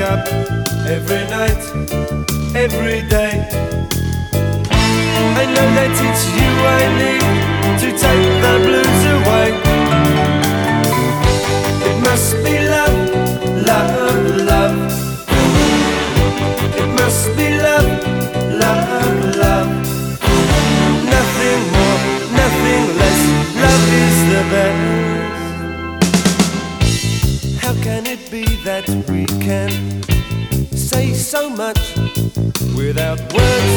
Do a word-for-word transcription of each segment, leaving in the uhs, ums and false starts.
up every night, every day. I know that it's you I need to take the blues away. It must be love, love, love. It must be love, love, love. Nothing more, nothing less. Love is the best. How can it be that we can say so much without words?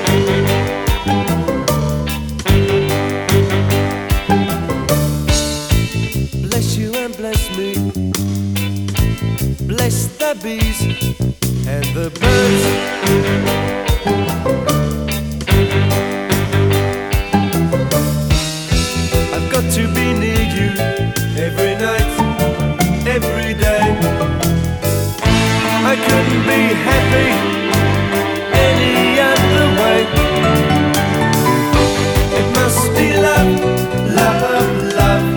Bless you and bless me. Bless the bees and the birds. I've got to be near you every night, every day. I couldn't be happy any other way. It must be love, love, love.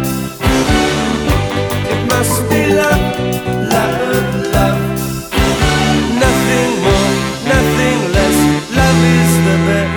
It must be love, love, love. Nothing more, nothing less. Love is the best.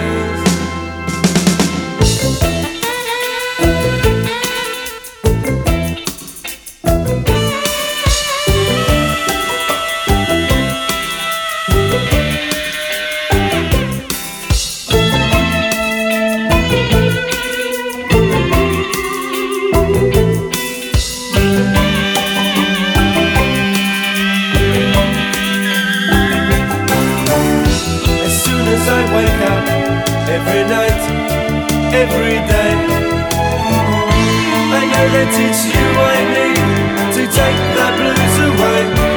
I wake up every night, every day. I know that it's you I need to take the blues away.